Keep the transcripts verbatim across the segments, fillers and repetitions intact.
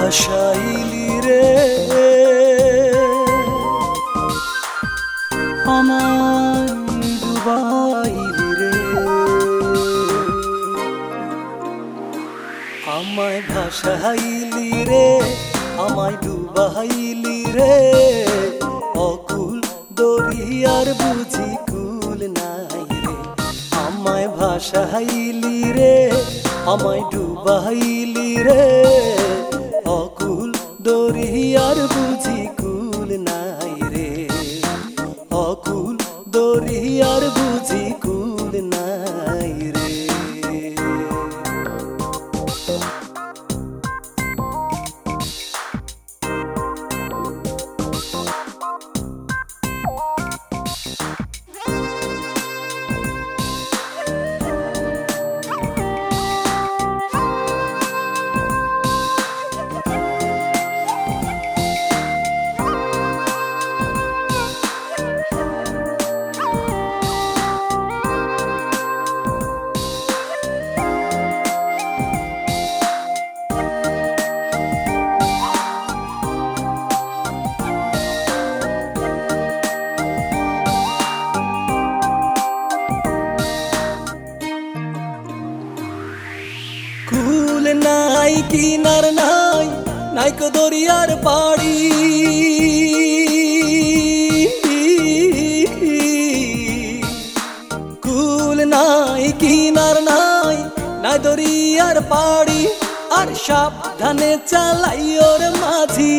ভাসাইলি রে আমায় ডুবাইলি রে আমায় ভাসাইলি রে আমায় ডুবাইলি রে অকুল দরিয়ার বুঝি কুল নাই রে আমায় ভাসাইলি রে আমায় ডুবাইলি রে অকুল দরিয়ার বুঝি কুল নাই রে অকুল দরিয়ার বুঝি কুল নাই রে কুল নাই কিনার নাই নাইকো দরিয়ার পাড়ি কুল নাই কিনার নাই নাই দরিয়ার পাড়ি আর সাবধানে চালাইও রে মাঝি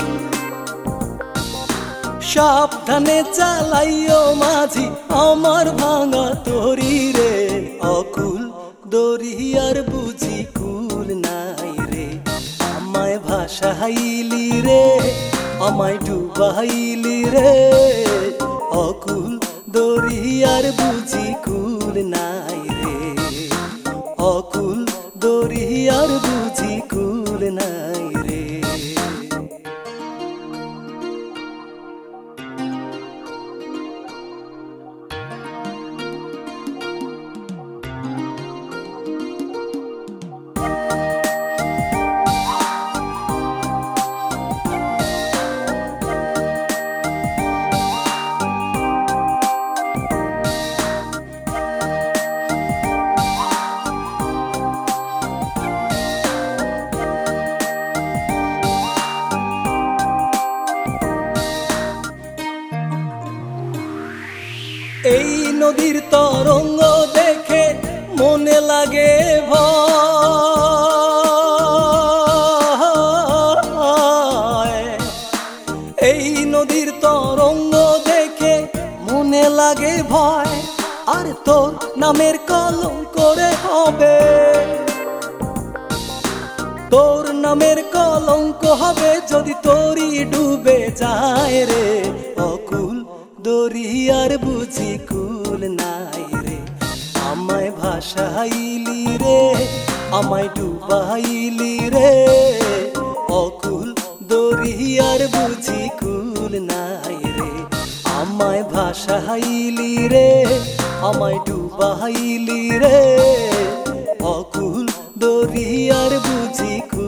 সাবধানে চালাইও মাঝি আমার ভাঙা তরি রে অকুল দরিয়ার বুঝি কুল নাই রে আমায় ভাসাইলি রে আমায় ডুবাইলি রে অকুল দরিয়ার বুঝি কুল নাই রে অকুল দরিয়ার বুঝি কুল নাই রে এই নদীর তরঙ্গ দেখে মনে লাগে ভয় এই নদীর তরঙ্গ দেখে মনে লাগে ভয় আর তোর নামের কলঙ্ক রে হবে তোর নামের কলঙ্ক হবে যদি তোরই ডুবে যায় রে অকুল দরিয়ার বুঝি কুল নাই রে আমায় ভাসাইলি রে আমায় ডুবাইলি রে অকুল দরিয়ার বুঝি কুল নাই রে আমায় ভাসাইলি রে আমায় ডুবাইলি রে অকুল দরিয়ার বুঝি